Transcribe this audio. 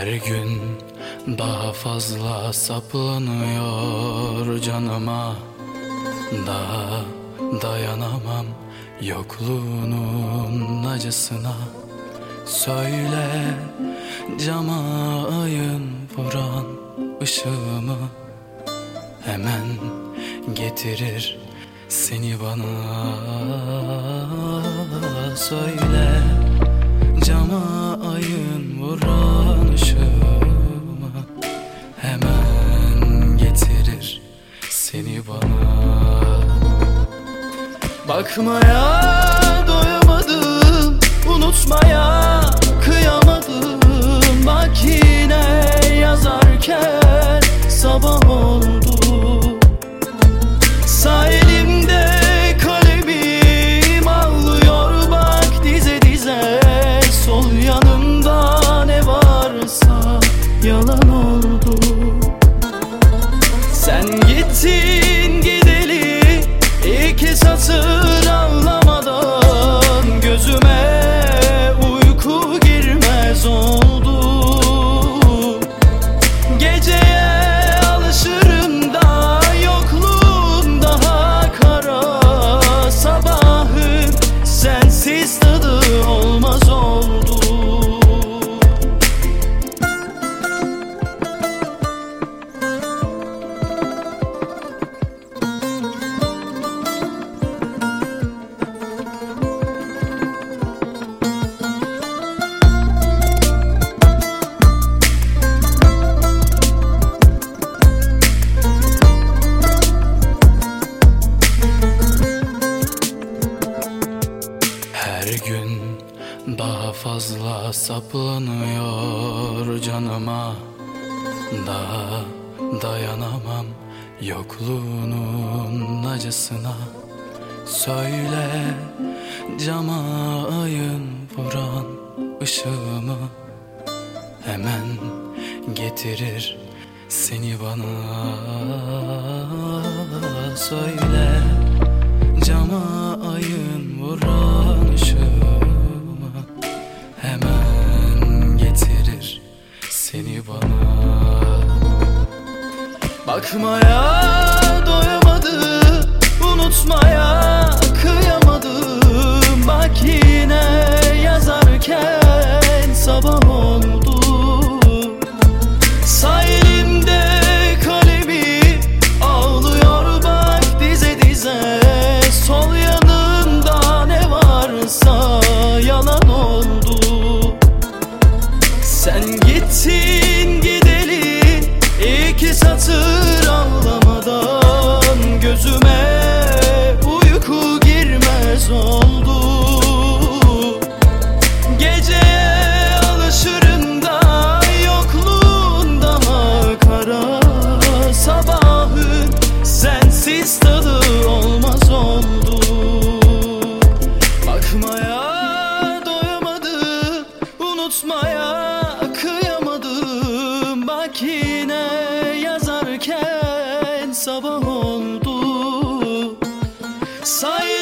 Her gün daha fazla saplanıyor canıma. Daha dayanamam yokluğunun acısına. Söyle cama ayın vuran ışığımı, hemen getirir seni bana. Söyle cama ayın vuran ışığımı, hemen getirir seni bana. Bakmaya doyamadım, unutmaya kıyamadım. Bak yine yazarken sabah oldu. Sağ elimde kalemim ağlıyor bak dize dize. Sol yanımda ne varsa yalan oldu. Sen gittin gideli iki satır ağlamadan gözüme uyku girmez oldu. Geceye alışırım da yokluğun daha kara. Sabahın sensiz tadı olmaz oldu. Her gün daha fazla saplanıyor canıma. Daha dayanamam yokluğunun acısına. Söyle cama ayın vuran ışığımı, hemen getirir seni bana. Söyle cama ayın vuran ışığımı, hemen getirir seni bana. Bakmaya doyamadım, unutmaya kıyamadım. Bak yine yazarken sabah oldu. Sağ elimde kalemi ağlıyor bak dize dize. Sol yanımda ne varsa yalan oldu. Sen gittin gideli iki satır ağlamadan gözüme uyku girmez oldu. Geceye alışırım da yokluğun daha kara. Sabahın sensiz tadı olmaz oldu. Bakmaya doyamadım, unutmaya kıyamadım. Bak yine yazarken sabah oldu.